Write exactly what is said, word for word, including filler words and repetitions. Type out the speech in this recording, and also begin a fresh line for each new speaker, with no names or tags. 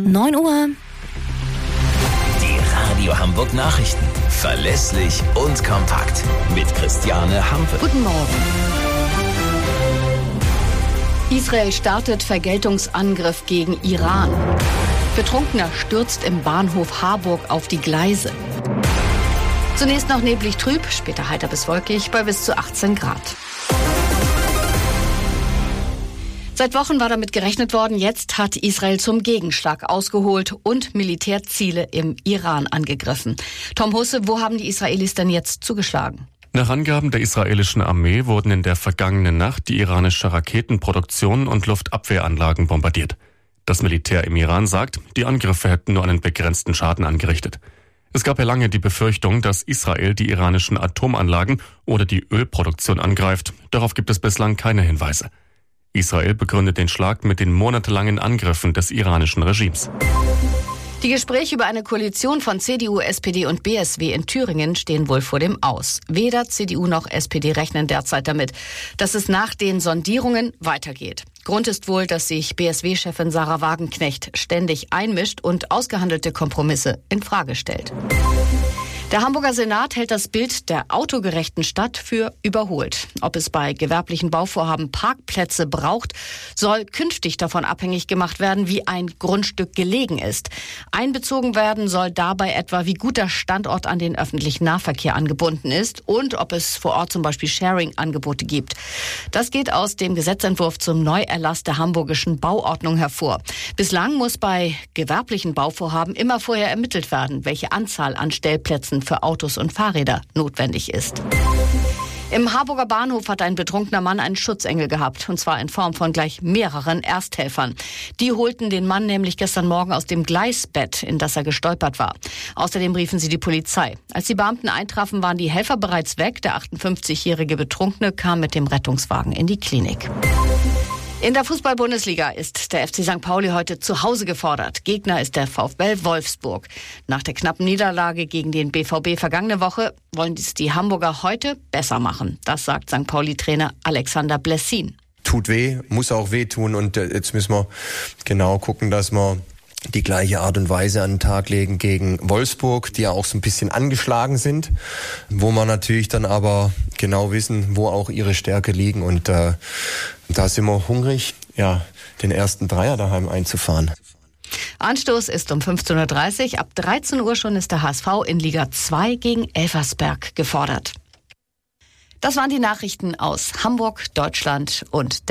neun Uhr.
Die Radio Hamburg Nachrichten. Verlässlich und kompakt. Mit Christiane Hampe.
Guten Morgen. Israel startet Vergeltungsangriff gegen Iran. Betrunkener stürzt im Bahnhof Harburg auf die Gleise. Zunächst noch neblig trüb, später heiter bis wolkig bei bis zu achtzehn Grad. Seit Wochen war damit gerechnet worden, jetzt hat Israel zum Gegenschlag ausgeholt und Militärziele im Iran angegriffen. Tom Husse, wo haben die Israelis denn jetzt zugeschlagen?
Nach Angaben der israelischen Armee wurden in der vergangenen Nacht die iranische Raketenproduktion und Luftabwehranlagen bombardiert. Das Militär im Iran sagt, die Angriffe hätten nur einen begrenzten Schaden angerichtet. Es gab ja lange die Befürchtung, dass Israel die iranischen Atomanlagen oder die Ölproduktion angreift. Darauf gibt es bislang keine Hinweise. Israel begründet den Schlag mit den monatelangen Angriffen des iranischen Regimes.
Die Gespräche über eine Koalition von C D U, S P D und B S W in Thüringen stehen wohl vor dem Aus. Weder C D U noch S P D rechnen derzeit damit, dass es nach den Sondierungen weitergeht. Grund ist wohl, dass sich B S W-Chefin Sarah Wagenknecht ständig einmischt und ausgehandelte Kompromisse in Frage stellt. Der Hamburger Senat hält das Bild der autogerechten Stadt für überholt. Ob es bei gewerblichen Bauvorhaben Parkplätze braucht, soll künftig davon abhängig gemacht werden, wie ein Grundstück gelegen ist. Einbezogen werden soll dabei etwa, wie gut der Standort an den öffentlichen Nahverkehr angebunden ist und ob es vor Ort zum Beispiel Sharing-Angebote gibt. Das geht aus dem Gesetzentwurf zum Neuerlass der hamburgischen Bauordnung hervor. Bislang muss bei gewerblichen Bauvorhaben immer vorher ermittelt werden, welche Anzahl an Stellplätzen für Autos und Fahrräder notwendig ist. Im Harburger Bahnhof hat ein betrunkener Mann einen Schutzengel gehabt, und zwar in Form von gleich mehreren Ersthelfern. Die holten den Mann nämlich gestern Morgen aus dem Gleisbett, in das er gestolpert war. Außerdem riefen sie die Polizei. Als die Beamten eintrafen, waren die Helfer bereits weg. Der achtundfünfzigjährige Betrunkene kam mit dem Rettungswagen in die Klinik. In der Fußball-Bundesliga ist der F C Sankt Pauli heute zu Hause gefordert. Gegner ist der VfL Wolfsburg. Nach der knappen Niederlage gegen den B V B vergangene Woche wollen dies die Hamburger heute besser machen. Das sagt Sankt Pauli-Trainer Alexander Blessin.
Tut weh, muss auch weh tun und jetzt müssen wir genau gucken, dass wir die gleiche Art und Weise an den Tag legen gegen Wolfsburg, die ja auch so ein bisschen angeschlagen sind, wo wir natürlich dann aber genau wissen, wo auch ihre Stärke liegen und äh, da sind wir hungrig, ja, den ersten Dreier daheim einzufahren.
Anstoß ist um fünfzehn Uhr dreißig, ab dreizehn Uhr schon ist der H S V in Liga zwei gegen Elversberg gefordert. Das waren die Nachrichten aus Hamburg, Deutschland und der